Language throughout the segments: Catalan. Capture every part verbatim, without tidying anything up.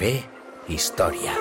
fer història.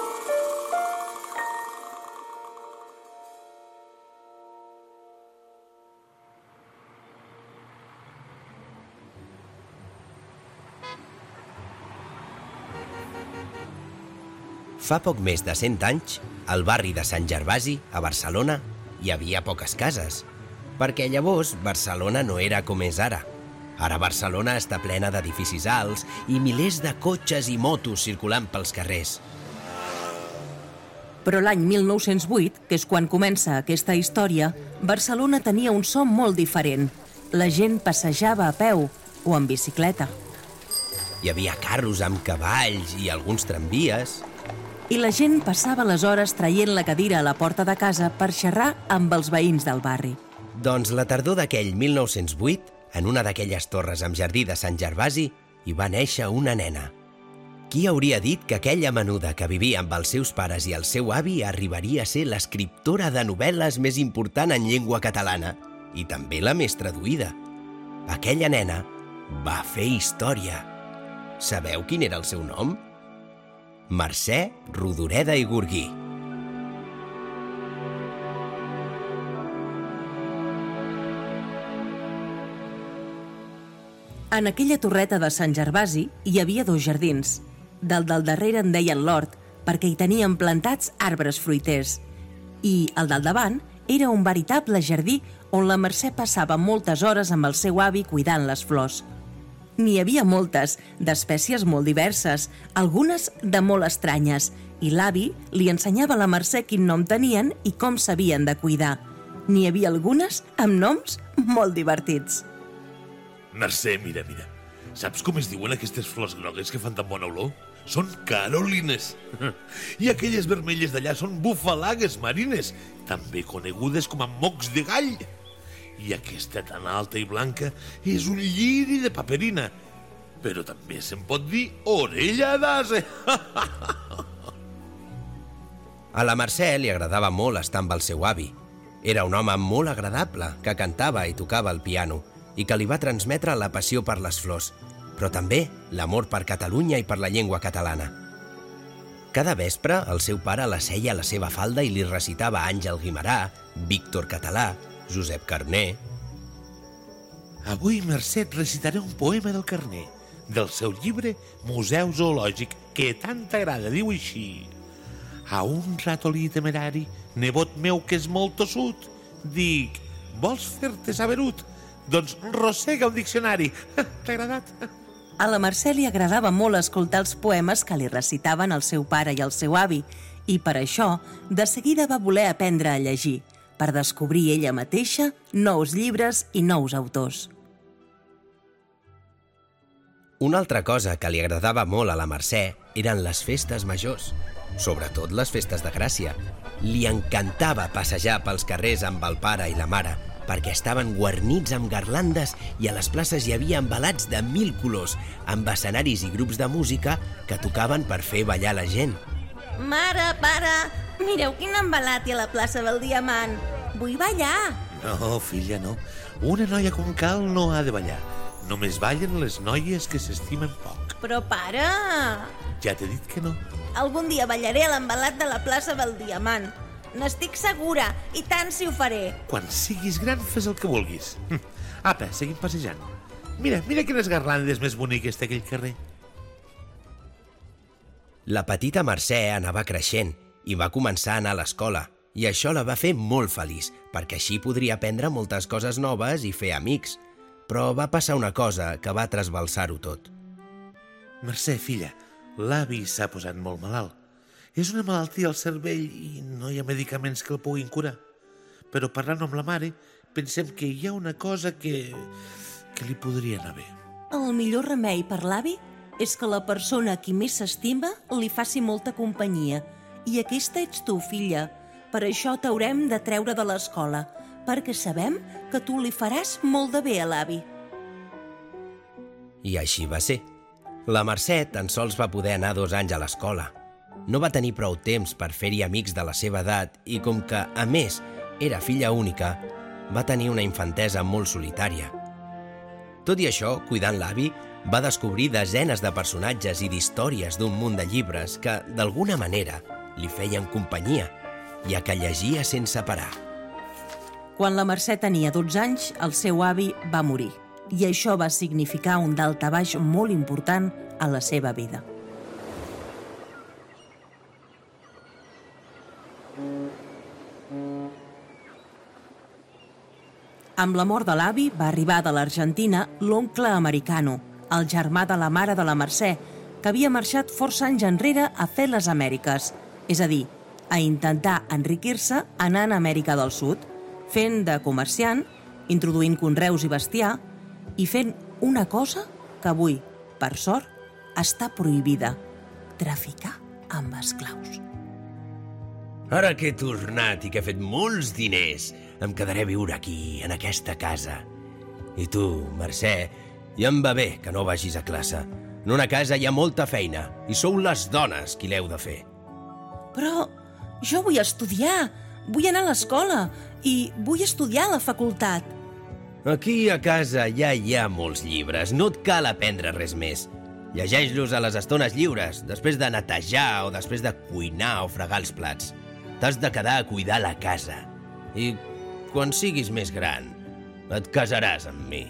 Fa poc més de cent anys, al barri de Sant Gervasi, a Barcelona, hi havia poques cases, perquè llavors Barcelona no era com és ara. Ara Barcelona està plena d'edificis alts i milers de cotxes i motos circulant pels carrers. Però l'any mil nou-cents vuit, que és quan comença aquesta història, Barcelona tenia un so molt diferent. La gent passejava a peu o en bicicleta. Hi havia carros amb cavalls i alguns tramvies. I la gent passava les hores traient la cadira a la porta de casa per xerrar amb els veïns del barri. Doncs la tardor d'aquell mil nou-cents vuit, en una d'aquelles torres amb jardí de Sant Gervasi, hi va néixer una nena. Qui hauria dit que aquella menuda que vivia amb els seus pares i el seu avi arribaria a ser l'escriptora de novel·les més important en llengua catalana i també la més traduïda? Aquella nena va fer història. Sabeu quin era el seu nom? Mercè Rodoreda i Gurguí. En aquella torreta de Sant Gervasi hi havia dos jardins. Del del darrere en deien l'hort, perquè hi tenien plantats arbres fruiters. I el del davant era un veritable jardí on la Mercè passava moltes hores amb el seu avi cuidant les flors. N'hi havia moltes, d'espècies molt diverses, algunes de molt estranyes, i l'avi li ensenyava a la Mercè quin nom tenien i com s'havien de cuidar. N'hi havia algunes amb noms molt divertits. Mercè, mira, mira. Saps com es diuen aquestes flors grogues que fan tan bona olor? Són carolines. I aquelles vermelles d'allà són bufalagues marines, també conegudes com a mocs de gall. I aquesta tan alta i blanca és un lliri de paperina, però també se'n pot dir orella d'ase. A la Mercè li agradava molt estar amb el seu avi. Era un home molt agradable, que cantava i tocava el piano i que li va transmetre la passió per les flors, però també l'amor per Catalunya i per la llengua catalana. Cada vespre el seu pare la seia a la seva falda i li recitava Àngel Guimerà, Víctor Català, Josep Carner. Avui, Mercè, et recitaré un poema del Carner, del seu llibre Museu Zoològic, que tant t'agrada, diu així. A un ratolí temerari, nebot meu que és molt tossut, dic, vols fer-te saberut? Doncs rossega un diccionari. T'ha agradat? A la Mercè li agradava molt escoltar els poemes que li recitaven el seu pare i el seu avi, i per això de seguida va voler aprendre a llegir, per descobrir ella mateixa nous llibres i nous autors. Una altra cosa que li agradava molt a la Mercè eren les festes majors, sobretot les festes de Gràcia. Li encantava passejar pels carrers amb el pare i la mare, perquè estaven guarnits amb garlandes i a les places hi havia envelats de mil colors, amb escenaris i grups de música que tocaven per fer ballar la gent. Mare, pare, mireu quin envelat hi ha a la plaça del Diamant. Vull ballar. No, filla, no. Una noia com cal no ha de ballar. Només ballen les noies que s'estimen poc. Però, pare... Ja t'he dit que no. Algun dia ballaré a l'envelat de la plaça del Diamant. N'estic segura, i tant si ho faré. Quan siguis gran, fes el que vulguis. Apa, seguim passejant. Mira, mira quines garlandes més boniques té aquell carrer. La petita Mercè anava creixent i va començar a anar a l'escola, i això la va fer molt feliç, perquè així podria aprendre moltes coses noves i fer amics. Però va passar una cosa que va trasbalsar-ho tot. Mercè, filla, l'avi s'ha posat molt malalt. És una malaltia al cervell i no hi ha medicaments que el puguin curar. Però parlant amb la mare, pensem que hi ha una cosa que... que li podria anar bé. El millor remei per l'avi és que la persona a qui més s'estima li faci molta companyia. I aquesta ets tu, filla. Per això t'haurem de treure de l'escola, perquè sabem que tu li faràs molt de bé a l'avi. I així va ser. La Mercè tan sols va poder anar dos anys a l'escola. No va tenir prou temps per fer-hi amics de la seva edat i com que, a més, era filla única, va tenir una infantesa molt solitària. Tot i això, cuidant l'avi, Va descobrir desenes de personatges i d'històries d'un munt de llibres que, d'alguna manera, li feien companyia, ja que llegia sense parar. Quan la Mercè tenia dotze anys, el seu avi va morir, i això va significar un daltabaix molt important a la seva vida. Amb la mort de l'avi va arribar de l'Argentina l'oncle americano, el germà de la mare de la Mercè, que havia marxat força anys enrere a fer les Amèriques, és a dir, a intentar enriquir-se anant a Amèrica del Sud, fent de comerciant, introduint conreus i bestiar, i fent una cosa que avui, per sort, està prohibida: traficar amb esclaus. Ara que he tornat i que he fet molts diners, em quedaré a viure aquí, en aquesta casa. I tu, Mercè, ja em va bé que no vagis a classe. En una casa hi ha molta feina i sou les dones qui l'heu de fer. Però jo vull estudiar, vull anar a l'escola i vull estudiar a la facultat. Aquí a casa ja hi ha molts llibres, no et cal aprendre res més. Llegeix-los a les estones lliures, després de netejar o després de cuinar o fregar els plats. T'has de quedar a cuidar la casa. I quan siguis més gran, et casaràs amb mi.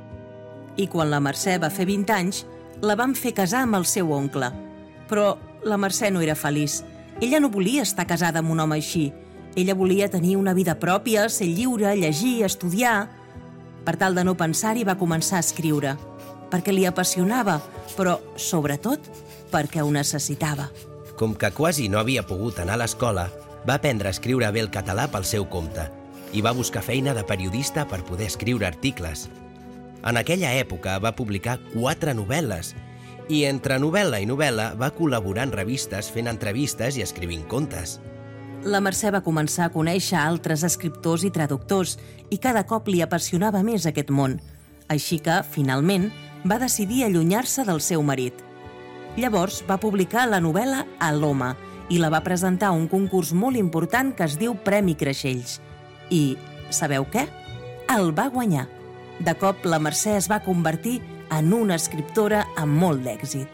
I quan la Mercè va fer vint anys, la van fer casar amb el seu oncle. Però la Mercè no era feliç. Ella no volia estar casada amb un home així. Ella volia tenir una vida pròpia, ser lliure, llegir, estudiar. Per tal de no pensar-hi, va començar a escriure. Perquè li apassionava, però, sobretot, perquè ho necessitava. Com que quasi no havia pogut anar a l'escola, va aprendre a escriure bé el català pel seu compte i va buscar feina de periodista per poder escriure articles. En aquella època va publicar quatre novel·les i entre novel·la i novel·la va col·laborar en revistes fent entrevistes i escrivint contes. La Mercè va començar a conèixer altres escriptors i traductors i cada cop li apassionava més aquest món. Així que, finalment, va decidir allunyar-se del seu marit. Llavors va publicar la novel·la A l'home i la va presentar a un concurs molt important que es diu Premi Creixells. I, sabeu què? El va guanyar. De cop, la Mercè es va convertir en una escriptora amb molt d'èxit.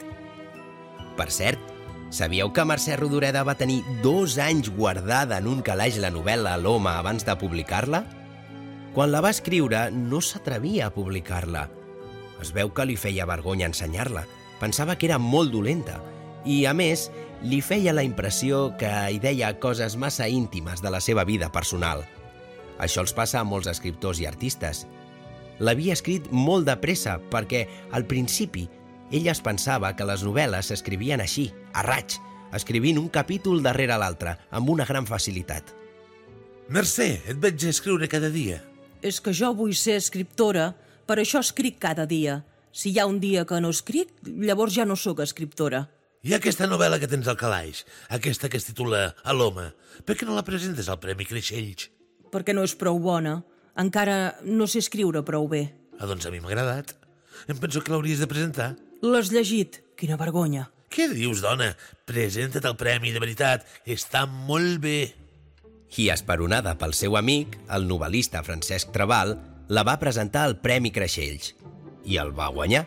Per cert, sabíeu que Mercè Rodoreda va tenir dos anys guardada en un calaix la novel·la A l'home abans de publicar-la? Quan la va escriure, no s'atrevia a publicar-la. Es veu que li feia vergonya ensenyar-la. Pensava que era molt dolenta i, a més, li feia la impressió que hi deia coses massa íntimes de la seva vida personal. Això els passa a molts escriptors i artistes. L'havia escrit molt de pressa perquè, al principi, ella es pensava que les novel·les s'escrivien així, a raig, escrivint un capítol darrere l'altre, amb una gran facilitat. Mercè, et veig escriure cada dia. És que jo vull ser escriptora, per això escric cada dia. Si hi ha un dia que no escric, llavors ja no sóc escriptora. I aquesta novel·la que tens al calaix, aquesta que es titula A l'home, per què no la presentes al Premi Creixells? Perquè no és prou bona. Encara no sé escriure prou bé. Ah, doncs a mi m'ha agradat. Em penso que l'hauries de presentar. L'has llegit? Quina vergonya. Què dius, dona? Presenta't al premi, de veritat. Està molt bé. I esperonada pel seu amic, el novel·lista Francesc Trabal, la va presentar al Premi Creixells i el va guanyar.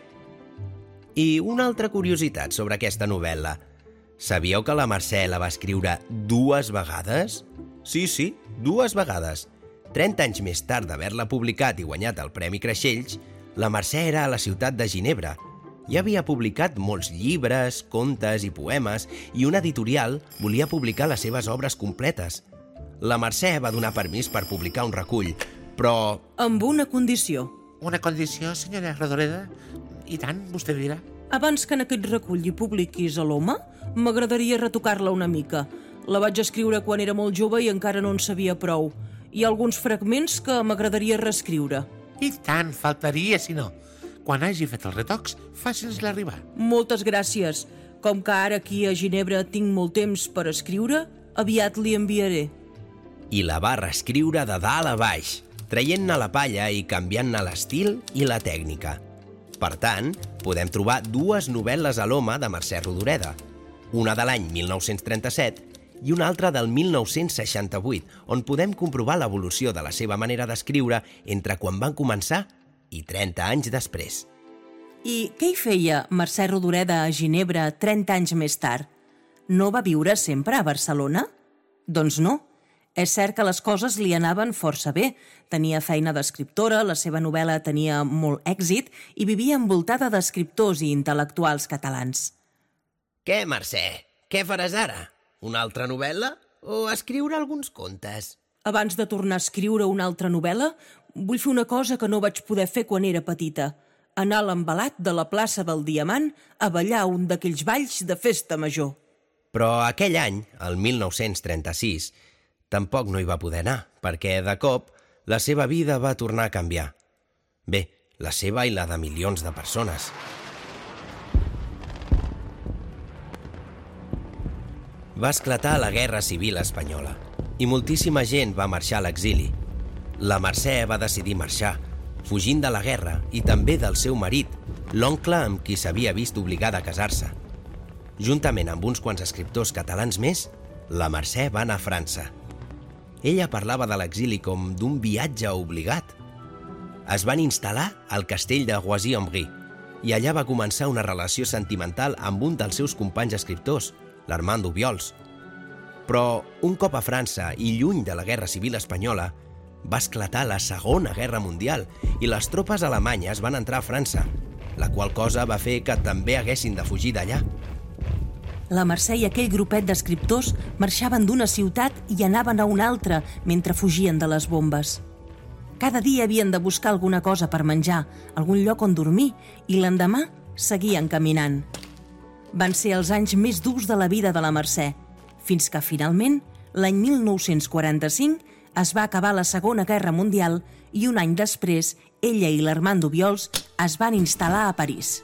I una altra curiositat sobre aquesta novel·la. Sabíeu que la Mercè la va escriure dues vegades? Sí, sí, dues vegades. trenta anys més tard d'haver-la publicat i guanyat el Premi Creixells, la Mercè era a la ciutat de Ginebra. Ja havia publicat molts llibres, contes i poemes i una editorial volia publicar les seves obres completes. La Mercè va donar permís per publicar un recull, però... Amb una condició. Una condició, senyora Rodoreda? I tant, vostè dirà. Abans que en aquest recull hi publiquis A l'home, m'agradaria retocar-la una mica. La vaig escriure quan era molt jove i encara no en sabia prou. Hi ha alguns fragments que m'agradaria reescriure. I tant, faltaria, si no. Quan hagi fet els retocs, faci'ns-la arribar. Moltes gràcies. Com que ara aquí a Ginebra tinc molt temps per escriure, aviat li enviaré. I la va reescriure de dalt a baix, traient-ne la palla i canviant-ne l'estil i la tècnica. Per tant, podem trobar dues novel·les A l'home de Mercè Rodoreda, una de l'any mil nou-cents trenta-set i una altra del mil nou-cents seixanta-vuit, on podem comprovar l'evolució de la seva manera d'escriure entre quan van començar i trenta anys després. I què hi feia Mercè Rodoreda a Ginebra trenta anys més tard? No va viure sempre a Barcelona? Doncs no. És cert que les coses li anaven força bé. Tenia feina d'escriptora, la seva novel·la tenia molt èxit i vivia envoltada d'escriptors i intel·lectuals catalans. Què, Mercè? Què faràs ara? Una altra novel·la? O escriure alguns contes? Abans de tornar a escriure una altra novel·la, vull fer una cosa que no vaig poder fer quan era petita. Anar a l'embalat de la plaça del Diamant a ballar un d'aquells balls de festa major. Però aquell any, el mil nou-cents trenta-sis, tampoc no hi va poder anar, perquè, de cop, la seva vida va tornar a canviar. Bé, la seva i la de milions de persones. Va esclatar la Guerra Civil Espanyola i moltíssima gent va marxar a l'exili. La Mercè va decidir marxar, fugint de la guerra i també del seu marit, l'oncle amb qui s'havia vist obligada a casar-se. Juntament amb uns quants escriptors catalans més, la Mercè va anar a França. Ella parlava de l'exili com d'un viatge obligat. Es van instal·lar al castell de Roissy-en-Brie i allà va començar una relació sentimental amb un dels seus companys escriptors, l'Armand Obiols. Però un cop a França i lluny de la Guerra Civil Espanyola, va esclatar la Segona Guerra Mundial i les tropes alemanyes van entrar a França, la qual cosa va fer que també haguessin de fugir d'allà. La Mercè i aquell grupet d'escriptors marxaven d'una ciutat i anaven a una altra mentre fugien de les bombes. Cada dia havien de buscar alguna cosa per menjar, algun lloc on dormir, i l'endemà seguien caminant. Van ser els anys més durs de la vida de la Mercè, fins que finalment, l'any mil nou-cents quaranta-cinc, es va acabar la Segona Guerra Mundial i un any després, ella i l'Armand Obiols es van instal·lar a París.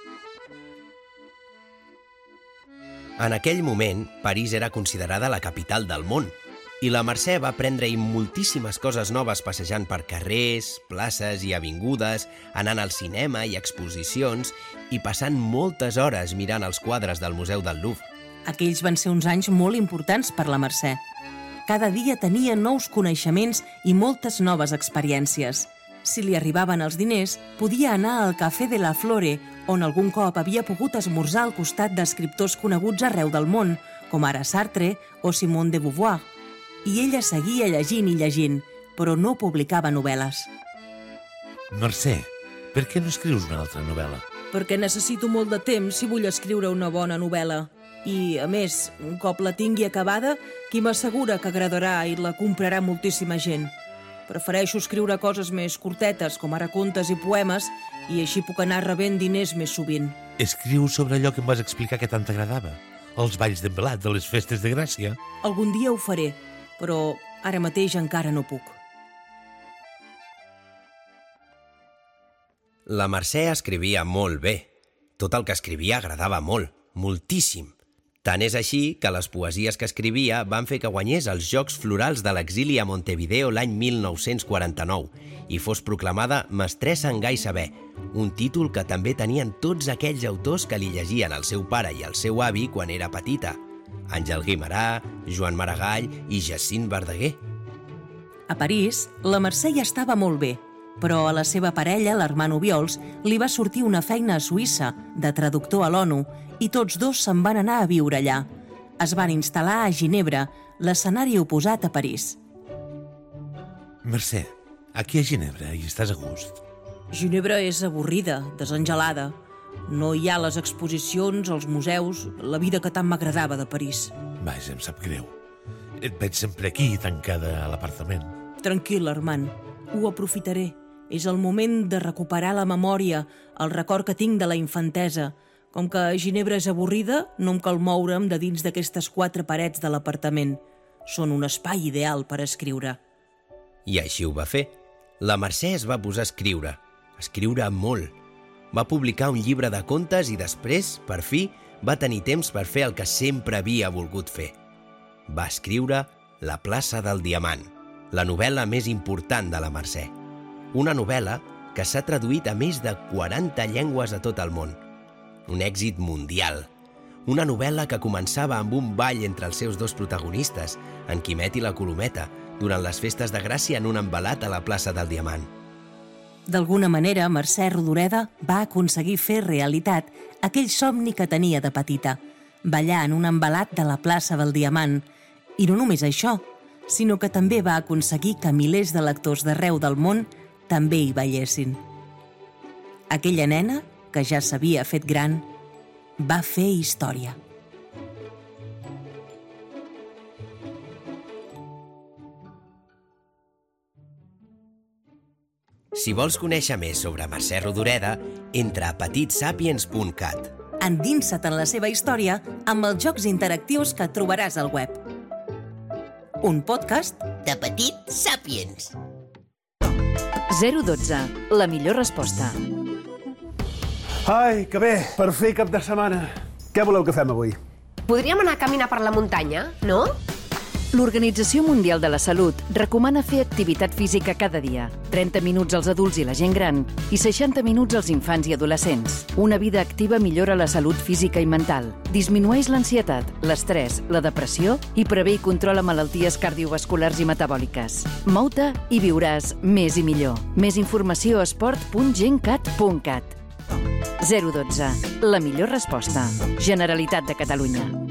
En aquell moment, París era considerada la capital del món i la Mercè va aprendre-hi moltíssimes coses noves passejant per carrers, places i avingudes, anant al cinema i exposicions i passant moltes hores mirant els quadres del Museu del Louvre. Aquells van ser uns anys molt importants per la Mercè. Cada dia tenia nous coneixements i moltes noves experiències. Si li arribaven els diners, podia anar al Café de la Flore, on algun cop havia pogut esmorzar al costat d'escriptors coneguts arreu del món, com ara Sartre o Simone de Beauvoir. I ella seguia llegint i llegint, però no publicava novel·les. Mercè, per què no escrius una altra novel·la? Perquè necessito molt de temps si vull escriure una bona novel·la. I, a més, un cop la tingui acabada, qui m'assegura que agradarà i la comprarà moltíssima gent. Prefereixo escriure coses més curtetes, com ara contes i poemes, i així puc anar rebent diners més sovint. Escriu sobre allò que em vas explicar que tant t'agradava, els balls d'embalat de les festes de Gràcia. Algun dia ho faré, però ara mateix encara no puc. La Mercè escrivia molt bé. Tot el que escrivia agradava molt, moltíssim. Tant és així que les poesies que escrivia van fer que guanyés els Jocs Florals de l'exili a Montevideo l'any mil nou-cents quaranta-nou i fos proclamada mestressa en gai saber, un títol que també tenien tots aquells autors que li llegien el seu pare i el seu avi quan era petita, Àngel Guimerà, Joan Maragall i Jacint Verdaguer. A París, la Mercè ja estava molt bé, però a la seva parella, l'Armand Obiols, li va sortir una feina a Suïssa, de traductor a l'ONU, i tots dos se'n van anar a viure allà. Es van instal·lar a Ginebra, l'escenari oposat a París. Mercè, aquí a Ginebra hi estàs a gust. Ginebra és avorrida, desengelada. No hi ha les exposicions, els museus, la vida que tant m'agradava de París. Vaja, em sap greu. Et veig sempre aquí, tancada a l'apartament. Tranquil, Armand, ho aprofitaré. És el moment de recuperar la memòria, el record que tinc de la infantesa. Com que Ginebra és avorrida, no em cal moure'm de dins d'aquestes quatre parets de l'apartament. Són un espai ideal per escriure. I així ho va fer. La Mercè es va posar a escriure, a escriure molt. Va publicar un llibre de contes i després, per fi, va tenir temps per fer el que sempre havia volgut fer. Va escriure La plaça del Diamant, la novel·la més important de la Mercè. Una novel·la que s'ha traduït a més de quaranta llengües a tot el món. Un èxit mundial. Una novel·la que començava amb un ball entre els seus dos protagonistes, en Quimet i la Colometa, durant les festes de Gràcia en un embalat a la plaça del Diamant. D'alguna manera, Mercè Rodoreda va aconseguir fer realitat aquell somni que tenia de petita, ballar en un embalat de la plaça del Diamant. I no només això, sinó que també va aconseguir que milers de lectors d'arreu del món també hi ballessin. Aquella nena, que ja s'havia fet gran, va fer història. Si vols conèixer més sobre Mercè Rodoreda, entra a petit sapiens punt cat. Endinsa't en la seva història amb els jocs interactius que trobaràs al web. Un podcast De Petit Sapiens. zero dotze. La millor resposta. Ai, que bé, per fer cap de setmana. Què voleu que fem avui? Podríem anar a caminar per la muntanya, no? L'Organització Mundial de la Salut recomana fer activitat física cada dia. trenta minuts als adults i la gent gran i seixanta minuts als infants i adolescents. Una vida activa millora la salut física i mental, disminueix l'ansietat, l'estrès, la depressió i prevé i controla malalties cardiovasculars i metabòliques. Mou-te i viuràs més i millor. Més informació a esport punt gencat punt cat. zero dotze. La millor resposta. Generalitat de Catalunya.